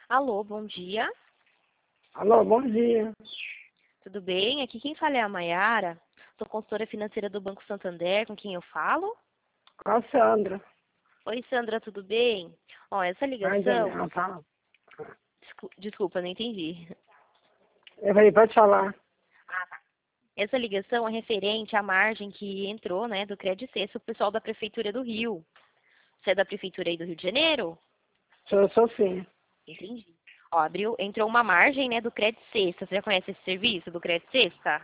Alô, bom dia. Alô, bom dia. Tudo bem? Aqui quem fala é a Maiara. Sou consultora financeira do Banco Santander. Com quem eu falo? Com a Sandra. Oi, Sandra, tudo bem? Ó, essa Ainda ligação... não, fala. Desculpa, não entendi. Eu falei, pode falar. Essa ligação é referente à margem que entrou, né, do Credit Suisse, o pessoal da Prefeitura do Rio. Você é da Prefeitura aí do Rio de Janeiro? Sou sim. Entendi. Ó, entrou uma margem, né, do Credit Suisse. Você já conhece esse serviço do Credit Suisse, tá?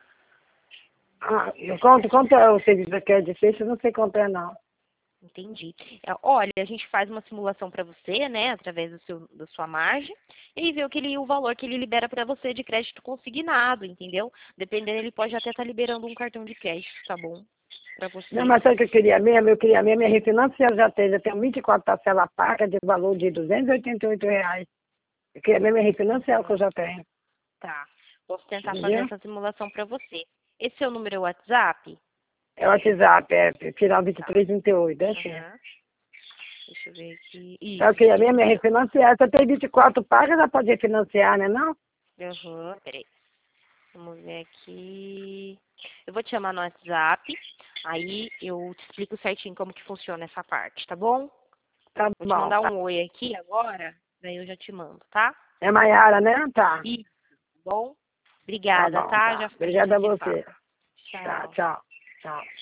Quanto é o serviço que é difícil? Eu não sei quanto é, não. Entendi. Olha, a gente faz uma simulação para você, né, através da sua margem, e aí vê o valor que ele libera para você de crédito consignado, entendeu? Dependendo, ele pode até estar liberando um cartão de crédito, tá bom? Para Não, você. mas sabe o que eu queria mesmo? Eu queria mesmo é refinanciar, já tenho 24 parcelas pagas de valor de R$ 288. Eu queria mesmo é refinanciar o que eu já tenho. Tá. Posso tentar fazer Entendeu? essa simulação para você. Esse é o número WhatsApp? É o WhatsApp, final Tá. 2338, é assim. Aham. Deixa eu ver aqui. Eu Isso, queria esse mesmo é mesmo. refinanciar. Se eu tenho 24 pagas, já pode refinanciar, né não? Aham, peraí. Vamos ver aqui. Eu vou te chamar no WhatsApp, aí eu te explico certinho como que funciona essa parte, tá bom? Tá Vou te bom. mandar um oi aqui agora, daí eu já te mando, tá? É Maiara, né? Tá. E, tá bom? Tá Obrigada, bom, tá? tá. Já a gente Obrigada já a se você. fala. Tá, Tchau. tchau. Tchau.